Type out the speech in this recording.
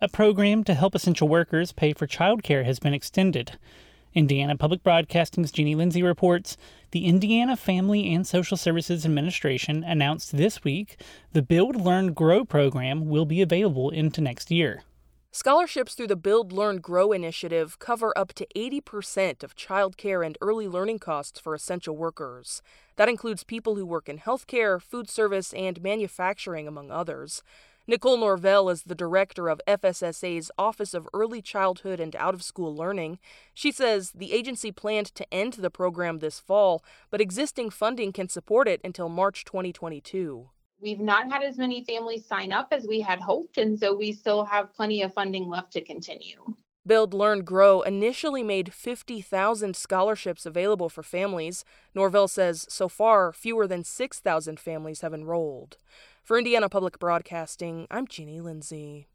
A program to help essential workers pay for childcare has been extended. Indiana Public Broadcasting's Jeannie Lindsay reports the Indiana Family and Social Services Administration announced this week the Build, Learn, Grow program will be available into next year. Scholarships through the Build, Learn, Grow initiative cover up to 80% of childcare and early learning costs for essential workers. That includes people who work in healthcare, food service, and manufacturing, among others. Nicole Norvell is the director of FSSA's Office of Early Childhood and Out-of-School Learning. She says the agency planned to end the program this fall, but existing funding can support it until March 2022. We've not had as many families sign up as we had hoped, and so we still have plenty of funding left to continue. Build, Learn, Grow initially made 50,000 scholarships available for families. Norvell says so far, fewer than 6,000 families have enrolled. For Indiana Public Broadcasting, I'm Jeannie Lindsay.